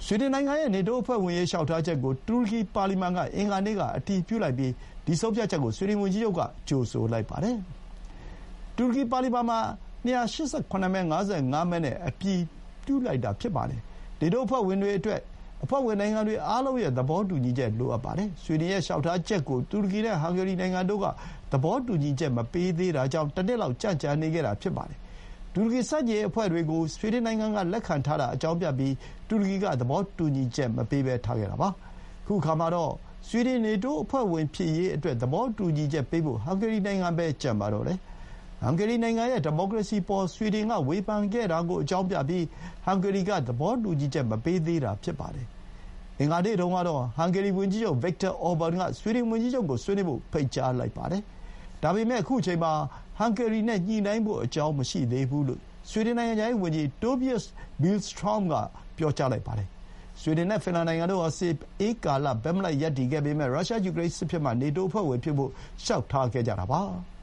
ဆွီဒင်နိုင်ငံရဲ့နေတိုးအဖွဲ့ဝင်ရေးလျှောက်ထားချက်ကိုတူရကီပါလီမန်ကအင်္ဂါနေ့ကအတည်ပြုလိုက်ပြီးဒီဆုံးဖြတ်ချက်ကိုဆွီဒင်ဝန်ကြီးချုပ်ကကြိုဆိုလိုက်ပါတယ်။တူရကီပါလီမန်မှာ288မဲ55မဲနဲ့အတည်ပြုလိုက်တာဖြစ်ပါတယ်။နေတိုးအဖွဲ့ဝင်တွေအတွက်အဖွဲ့ဝင်နိုင်ငံတွေအားလုံးရဲ့သဘောတူညီချက်လိုအပ်ပါတယ်။ဆွီဒင်ရဲ့လျှောက်ထားချက်ကိုတူရကီနဲ့ဟန်ဂေရီနိုင်ငံတို့ကသဘောတူညီချက်မပေးသေးတာကြောင့်တစ်နှစ်လောက်ကြန့်ကြာနေခဲ့တာဖြစ်ပါတယ်။တူရကီစက်ကြီးအဖွဲ့တွေကိုဆွီဒင်နိုင်ငံကလက်ခံထားတာအကြောင်းပြပြီးတူရကီကသဘောတူညီချက်မပေးဘဲထားခဲ့တာပါ။ခုခါမှာတော့ဆွီဒင်နေတိုးအဖွဲ့ဝင်ဖြစ်ရေးအတွက်သဘောတူညီချက်ပေးဖို့ဟန်ဂေရီနိုင်ငံပဲကြံပါတော့တယ်။ဟန်ဂေရီနိုင်ငံရဲ့ဒီမိုကရေစီပေါ်ဆွီဒင်ကဝေဖန်ခဲ့တာကိုအကြောင်းပြပြီးဟန်ဂေရီကသဘောတူညီချက်မပေးသေးတာဖြစ်ပါတယ်။အင်္ဂါနေ့တုန်းကတော့ဟန်ဂေရီဝန်ကြီးချုပ်ဗစ်တာအော်ဘန်ကဆွီဒင်ဝန်ကြီးချုပ်ကိုဆွေးနွေးဖို့ဖိတ်ကြားလိုက်ပါတယ်။ဒါပေမဲ့အခုချိန်မှာဟန်ဂေရီနဲ့ညှိနှိုင်းဖို့အကြောင်းမရှိသေးဘူးလို့ဆွီဒင်နိုင်ငံခြားရေးဝန်ကြီးတိုဘီယက်စ်ဘီလ်စထရောမ်ကပြောကြားလိုက်ပါတယ်။ဆွီဒင်နဲ့ဖင်လန်နိုင်ငံတို့ဟာစစ်အေးကာလဘက်မလိုက်ရပ်တည်ခဲ့ပေမဲ့ရုရှားယူကရိန်းစစ်ဖြစ်မှနေတိုးအဖွဲ့ဝင်ဖြစ်ဖို့လျှောက်ထားခဲ့ကြတာပါ။